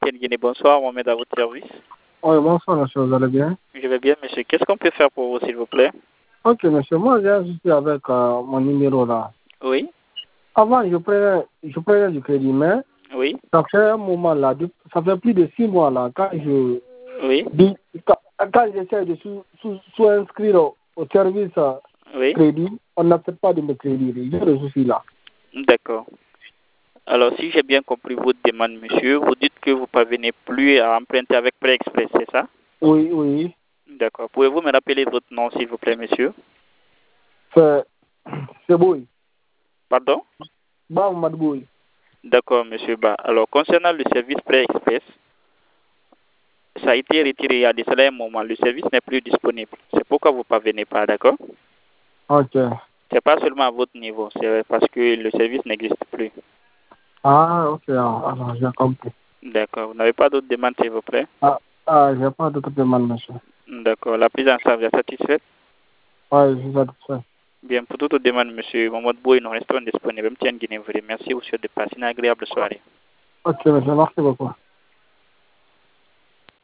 Etienne Guinée, bonsoir, Mohamed à votre service. Oui, bonsoir, monsieur, vous allez bien? Je vais bien, monsieur. Qu'est-ce qu'on peut faire pour vous, s'il vous plaît? Ok, monsieur, moi, je suis avec mon numéro là. Oui, Avant, je prenais du crédit, mais oui, ça fait un moment là, ça fait plus de 6 mois là, quand oui, quand j'essaie de sous-inscrire au service oui. crédit, on n'accepte pas de me crédit. J'ai le souci là. D'accord. Alors, si j'ai bien compris votre demande, monsieur, vous dites que vous ne parvenez plus à emprunter avec Prêt Express, c'est ça? Oui, oui. D'accord. Pouvez-vous me rappeler votre nom, s'il vous plaît, monsieur? C'est beau. Pardon? Bah, Madboui. D'accord, monsieur Ba. Alors, concernant le service Prêt Express, ça a été retiré il y a de cela un moment. Le service n'est plus disponible. C'est pourquoi vous ne parvenez pas, d'accord? Ok. C'est pas seulement à votre niveau, c'est parce que le service n'existe plus. Ah, ok, alors j'ai compris. D'accord. Vous n'avez pas d'autres demandes, s'il vous plaît? J'ai pas d'autre demande, monsieur. D'accord. La prise en charge est satisfaite? Oui, je suis satisfait. Bien, pour toute demande, monsieur Mohamed Bouy, nous restons disponibles. Merci, vous souhaite de passer une agréable soirée. Ok, monsieur, merci beaucoup.